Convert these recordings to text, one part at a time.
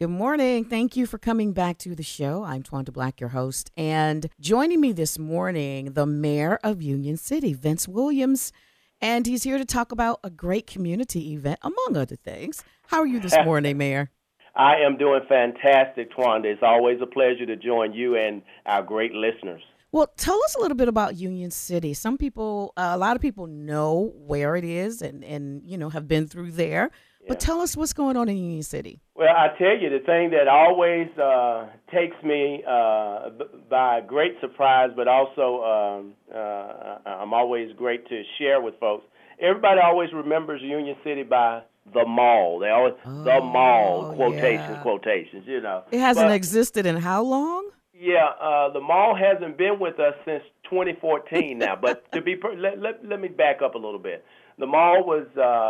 Good morning. Thank you for coming back to the show. I'm Twanda Black, your host. And joining me this morning, the mayor of Union City, Vince Williams. And he's here to talk about a great community event, among other things. How are you this morning, Mayor? I am doing fantastic, Twanda. It's always a pleasure to join you and our great listeners. Well, tell us a little bit about Union City. Some people, a lot of people know where it is and have been through there. Yeah. But tell us what's going on in Union City. Well, I tell you, the thing that always takes me by great surprise, but also I'm always great to share with folks. Everybody always remembers Union City by the mall. They always the mall quotations. It hasn't existed in how long? Yeah, the mall hasn't been with us since 2014 now. But to be let me back up a little bit. The mall was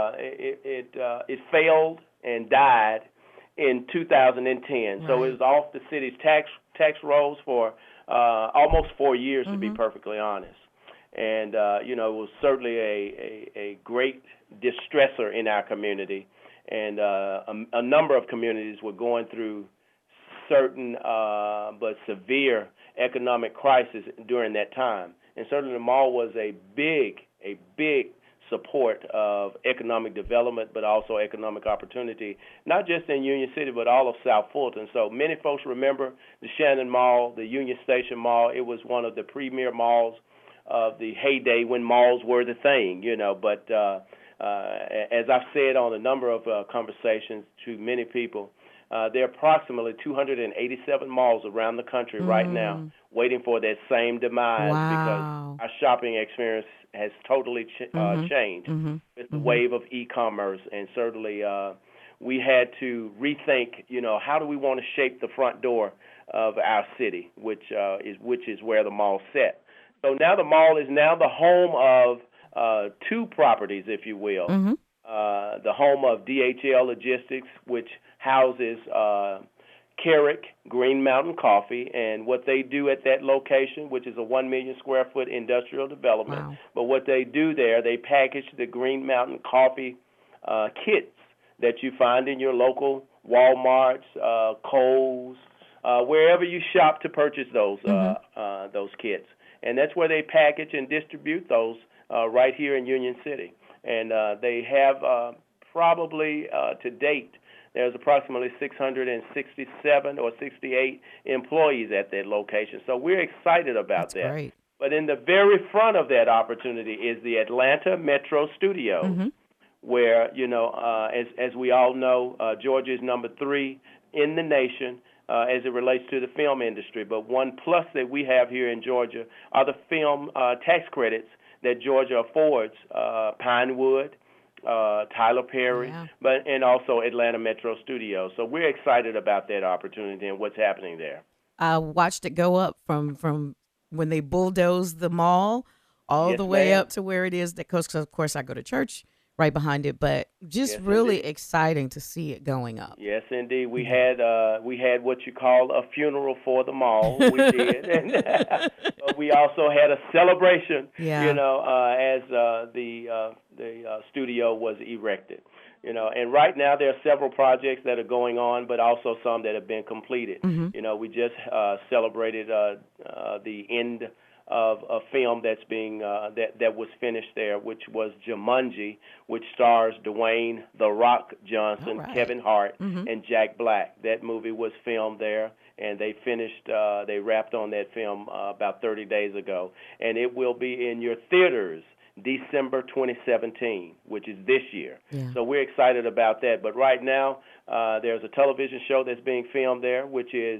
it failed and died in 2010. Right. So it was off the city's tax rolls for almost 4 years, to be perfectly honest. And it was certainly a great distressor in our community, and a number of communities were going through certain but severe economic crisis during that time. And certainly the mall was a big support of economic development, but also economic opportunity, not just in Union City, but all of South Fulton. So many folks remember the Shannon Mall, the Union Station Mall. It was one of the premier malls of the heyday when malls were the thing, But as I've said on a number of conversations to many people, there are approximately 287 malls around the country right now waiting for that same demise because our shopping experience has totally changed with the wave of e-commerce. And certainly we had to rethink, how do we want to shape the front door of our city, which is where the mall set. So now the mall is now the home of two properties, if you will. The home of DHL Logistics, which houses Carrick Green Mountain Coffee, and what they do at that location, which is a 1 million square foot industrial development. Wow. But what they do there, they package the Green Mountain Coffee kits that you find in your local Walmarts, Kohl's, wherever you shop to purchase those kits. And that's where they package and distribute those right here in Union City. And they have probably to date, there's approximately 667 or 68 employees at that location. So we're excited about that. Great. But in the very front of that opportunity is the Atlanta Metro Studios, where, as we all know, Georgia is number 3 in the nation as it relates to the film industry. But one plus that we have here in Georgia are the film tax credits that Georgia affords Pinewood, Tyler Perry, and also Atlanta Metro Studios. So we're excited about that opportunity and what's happening there. I watched it go up from when they bulldozed the mall all the way up to where it is. Because of course I go to church right behind it, but just really exciting to see it going up. Yes, indeed. We had what you call a funeral for the mall. We did, but we also had a celebration. As the studio was erected. And right now there are several projects that are going on, but also some that have been completed. We just celebrated the end of a film that's being that was finished there, which was Jumanji, which stars Dwayne "The Rock" Johnson, Kevin Hart, and Jack Black. That movie was filmed there, and they wrapped on that film about 30 days ago, and it will be in your theaters December 2017, which is this year. So we're excited about that. But right now, there's a television show that's being filmed there, which is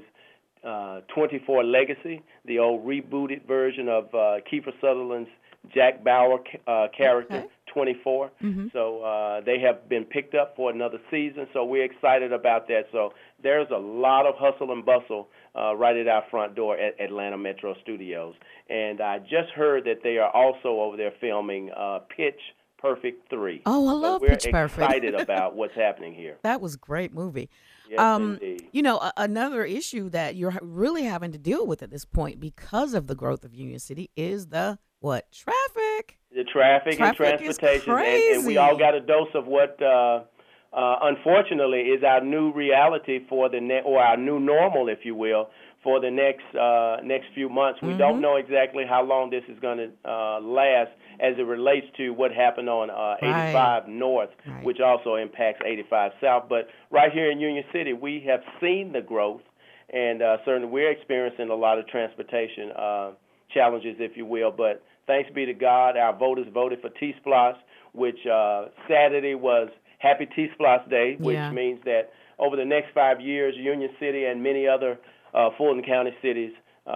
24 Legacy, the old rebooted version of Kiefer Sutherland's Jack Bauer character, 24. So they have been picked up for another season, so we're excited about that. So there's a lot of hustle and bustle right at our front door at Atlanta Metro Studios. And I just heard that they are also over there filming Pitch Perfect 3. Oh, I love Pitch Perfect. We're excited about what's happening here. That was a great movie. Yes, indeed. Another issue that you're really having to deal with at this point because of the growth of Union City is the traffic. The traffic and transportation. Is crazy. And we all got a dose of what unfortunately, is our new reality for or our new normal, if you will, for the next few months. We don't know exactly how long this is going to last as it relates to what happened on 85 North, which also impacts 85 South. But right here in Union City, we have seen the growth, and certainly we're experiencing a lot of transportation challenges, if you will. But thanks be to God, our voters voted for T-SPLOST, which Saturday was Happy T-SPLOST Day, which means that over the next 5 years, Union City and many other Fulton County cities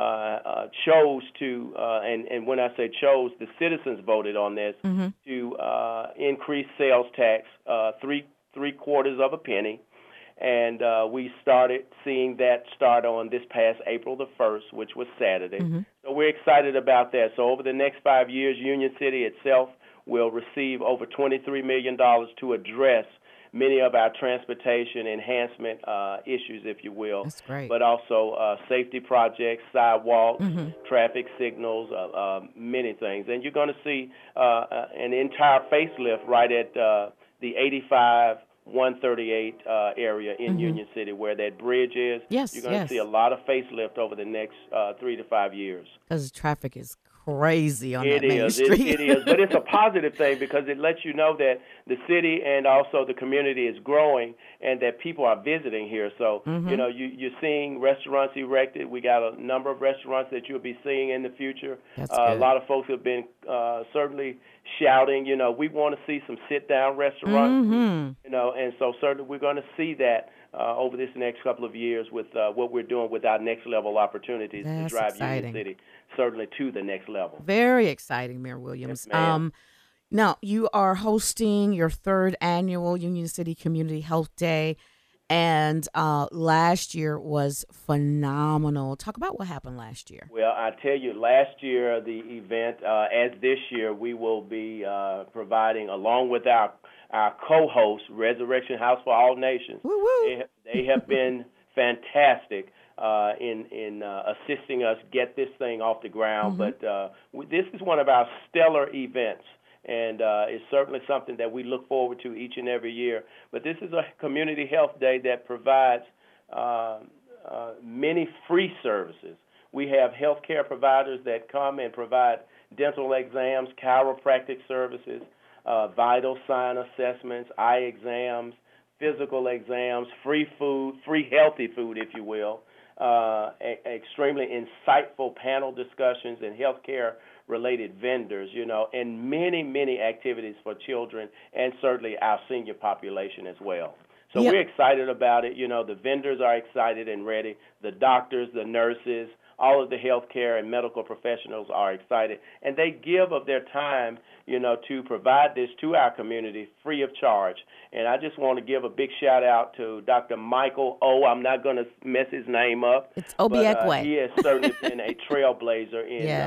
chose to, and when I say chose, the citizens voted on this, to increase sales tax three-quarters of a penny. And we started seeing that start on this past April the 1st, which was Saturday. So we're excited about that. So over the next 5 years, Union City itself will receive over $23 million to address many of our transportation enhancement issues, if you will. That's great. But also safety projects, sidewalks, traffic signals, many things. And you're going to see an entire facelift right at the 85 138 area in Union City where that bridge is. You're going to see a lot of facelift over the next 3 to 5 years. Because traffic is crazy on that main street. It is, but it's a positive thing because it lets you know that the city and also the community is growing and that people are visiting here. So, you know, you're seeing restaurants erected. We got a number of restaurants that you'll be seeing in the future. A lot of folks have been certainly shouting, you know, we want to see some sit-down restaurants, you know, and so certainly we're going to see that over this next couple of years with what we're doing with our next level opportunities to drive Union City certainly to the next level. Very exciting, Mayor Williams. Yes, now, you are hosting your 3rd annual Union City Community Health Day, and last year was phenomenal. Talk about what happened last year. Well, I tell you, last year the event, as this year, we will be providing, along with our co-host, Resurrection House for All Nations. Woo-woo. They have been fantastic in assisting us get this thing off the ground. But this is one of our stellar events, and it's certainly something that we look forward to each and every year. But this is a community health day that provides many free services. We have health care providers that come and provide dental exams, chiropractic services, vital sign assessments, eye exams, physical exams, free food, free healthy food, if you will, extremely insightful panel discussions and healthcare-related vendors, you know, and many, many activities for children and certainly our senior population as well. So we're excited about it. You know, the vendors are excited and ready. The doctors, the nurses, all of the healthcare and medical professionals are excited, and they give of their time, you know, to provide this to our community free of charge. And I just want to give a big shout out to Dr. Michael O. I'm not going to mess his name up. It's Obiekwe. He has certainly been a trailblazer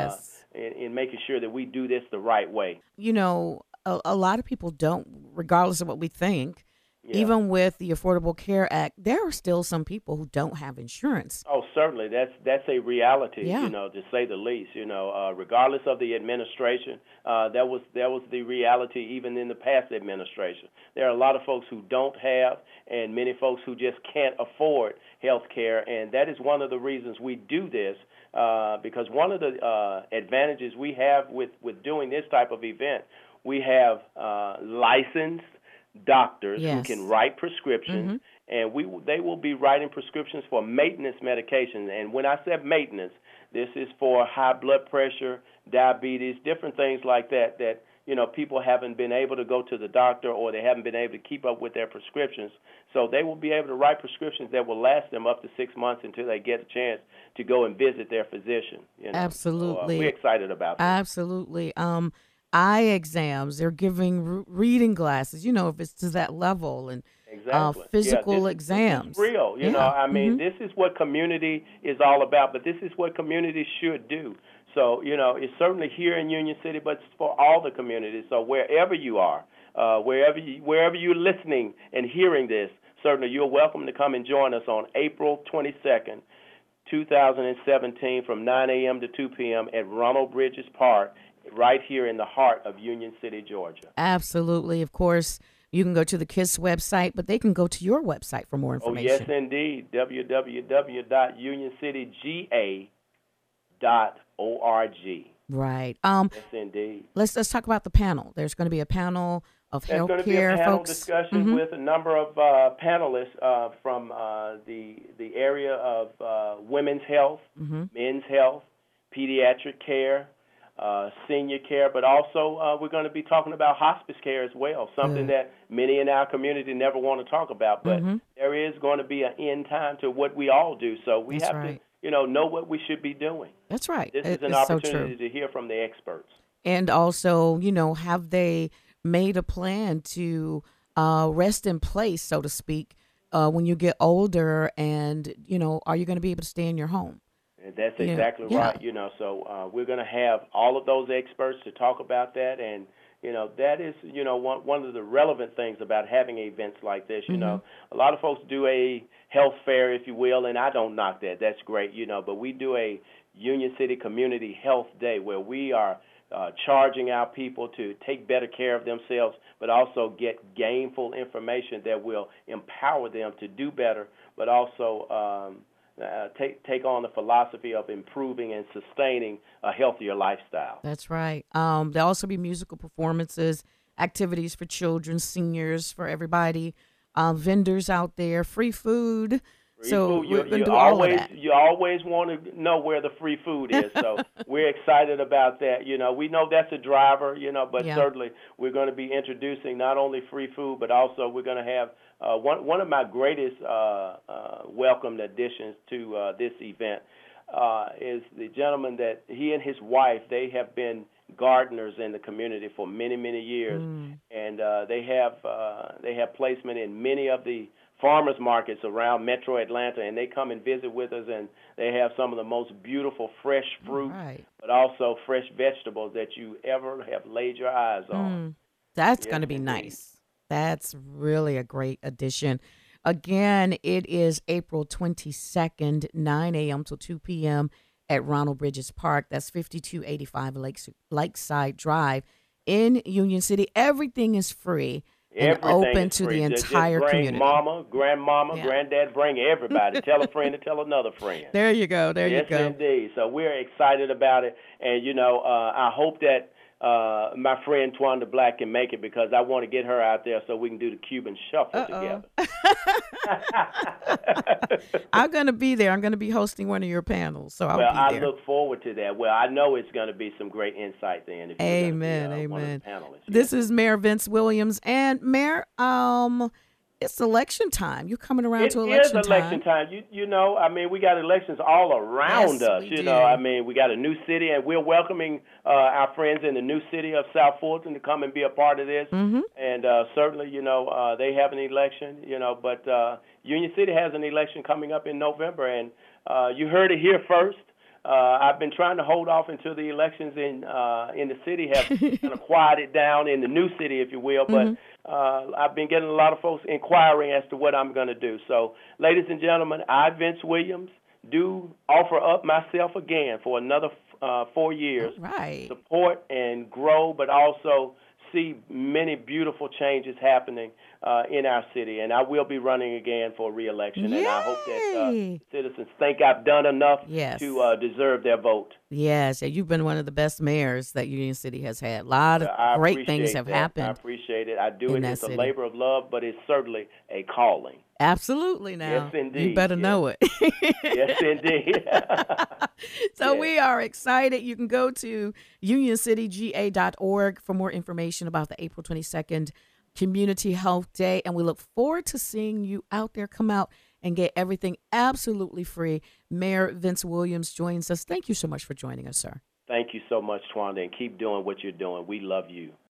in making sure that we do this the right way. You know, a lot of people don't, regardless of what we think. Even with the Affordable Care Act, there are still some people who don't have insurance. Oh, certainly. That's a reality, you know, to say the least. You know, regardless of the administration, that was the reality even in the past administration. There are a lot of folks who don't have and many folks who just can't afford health care, and that is one of the reasons we do this, because one of the advantages we have with doing this type of event, we have licensed doctors who can write prescriptions, and they will be writing prescriptions for maintenance medications. And when I said maintenance, this is for high blood pressure, diabetes, different things like that, you know, people haven't been able to go to the doctor or they haven't been able to keep up with their prescriptions. So they will be able to write prescriptions that will last them up to 6 months until they get a chance to go and visit their physician. You know? Absolutely. So, we're excited about that. Absolutely. Eye exams, they're giving reading glasses, you know, if it's to that level, and physical exams. This is real, you know. I mean, this is what community is all about, but this is what community should do. So, you know, it's certainly here in Union City, but it's for all the communities. So wherever you are, wherever you're listening and hearing this, certainly you're welcome to come and join us on April 22nd, 2017 from 9 a.m. to 2 p.m. at Ronald Bridges Park, right here in the heart of Union City, Georgia. Absolutely. Of course, You can go to the KISS website, but they can go to your website for more Oh, yes, information. indeed. www.unioncityga.org. Right. Yes, indeed. Let's talk about the panel. There's going to be a panel of There's going to be a healthcare panel folks. discussion Mm-hmm. with a number of panelists from the area of women's health, Mm-hmm. men's health, pediatric care, senior care, but also we're going to be talking about hospice care as well, something Good. that many in our community never want to talk about. But Mm-hmm. there is going to be an end time to what we all do, so we That's have right. to, know what we should be doing. That's right. This is an It's so true. opportunity to hear from the experts. And also, have they made a plan to rest in place, so to speak, when you get older? And, are you going to be able to stay in your home? And that's Yeah. exactly Yeah. right. So we're going to have all of those experts to talk about that, and that is one of the relevant things about having events like this. Mm-hmm. A lot of folks do a health fair, if you will, and I don't knock that. That's great, but we do a Union City Community Health Day where we are charging our people to take better care of themselves, but also get gainful information that will empower them to do better, but also take on the philosophy of improving and sustaining a healthier lifestyle. That's right. There'll also be musical performances, activities for children, seniors, for everybody, vendors out there, free food. So we're going to do all of that. You always want to know where the free food is. So we're excited about that. We know that's a driver, but Yeah. certainly we're going to be introducing not only free food, but also we're going to have one of my greatest welcomed additions to this event is the gentleman that he and his wife, they have been gardeners in the community for many, many years, and they have placement in many of the farmers markets around Metro Atlanta, and they come and visit with us, and they have some of the most beautiful fresh fruit, Right. but also fresh vegetables that you ever have laid your eyes on. That's Yes, going to be indeed. nice. That's really a great addition. Again, it is April 22nd, 9 a.m. till 2 p.m. at Ronald Bridges Park. That's 5285 Lakeside Drive in Union City. Everything is free and Everything open is to free. the Just entire bring community. mama, grandmama, Yeah. granddad, bring everybody. Tell a friend to tell another friend. There you go. There Yes, you go. indeed. So we're excited about it, and I hope that my friend Twanda Black can make it because I want to get her out there so we can do the Cuban shuffle together. I'm going to be there. I'm going to be hosting one of your panels, so I'll Well, be I there. look forward to that. Well, I know it's going to be some great insight then. If you're Amen. gonna be, one of Amen. the panelists. This is Mayor Vince Williams, and Mayor, it's election time. You're coming around to election It is election time. We got elections all around Yes, us. we do. We got a new city, and we're welcoming our friends in the new city of South Fulton to come and be a part of this. Mm-hmm. And certainly, they have an election, but Union City has an election coming up in November, and you heard it here first. I've been trying to hold off until the elections in the city have kind of quieted down in the new city, if you will. But I've been getting a lot of folks inquiring as to what I'm going to do. So, ladies and gentlemen, I, Vince Williams, do offer up myself again for another 4 years. Right. Support and grow, but also see many beautiful changes happening in our city. And I will be running again for re-election. And I hope that Yay. citizens think I've done enough Yes. to deserve their vote. Yes, and you've been one of the best mayors that Union City has had. A lot of I great things appreciate have that. happened. I appreciate it. I do in it. that It's a city. labor of love, but it's certainly a calling. Absolutely now. Yes, indeed. You better Yes. know it. Yes, indeed. So Yes. we are excited. You can go to unioncityga.org for more information about the April 22nd Community Health Day. And we look forward to seeing you out there. Come out and get everything absolutely free. Mayor Vince Williams joins us. Thank you so much for joining us, sir. Thank you so much, Twanda, and keep doing what you're doing. We love you.